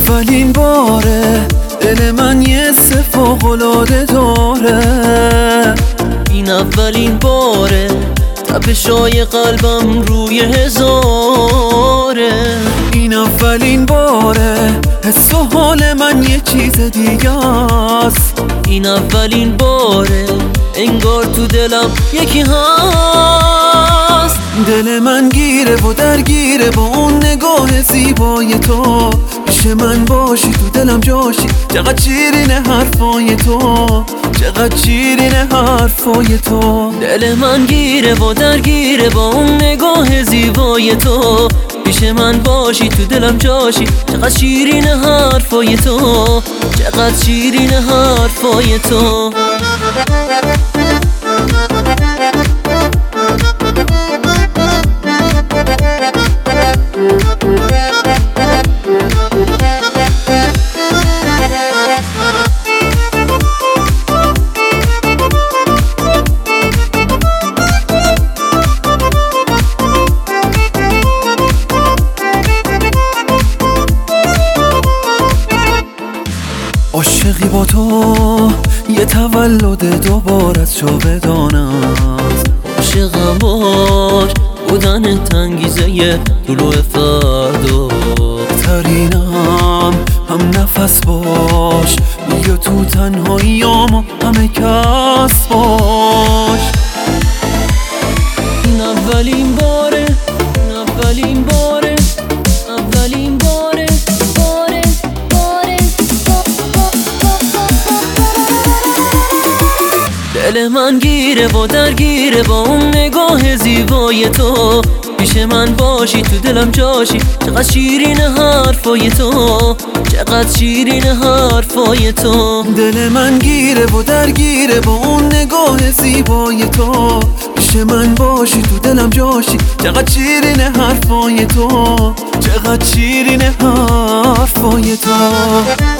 اولین باره دل من یه فوق‌العاده داره. این اولین باره تپشای قلبم روی هزاره. این اولین باره حس و حال من یه چیز دیگه است. این اولین باره انگار تو دلم یکی هست. دل من گیره و درگیره با اون نگاه زیبای تو. پیش من باشی تو دلم جاشی، چقدر شیرینه حرفای تو، چقدر شیرینه حرفای تو. دل من گیره و درگیره با اون نگاه زیبای تو. پیش من باشی تو دلم جاشی، چقدر شیرینه حرفای تو، چقدر شیرینه حرفای تو. عاشقی با تو یه تولد دوبارت جاودان است. عاشقم باش بودن تنگیزه طلوع فردا. ترینم هم نفس باش، بیا تو تنهاییام همه کس باش. این اولین باره، این اولین باره، اولین باره، باره باره. دل من گیره و درگیره با اون نگاه زیبای تو. پیش من باشی تو دلم جاشی، چقدر شیرینه حرفای تو، چقدر شیرینه حرفای تو. دل من گیره و درگیره با اون نگاه زیبای تو. پیش من باشی تو دلم جاشی، چقدر شیرینه حرفای تو، چقدر شیرینه حرفای تو.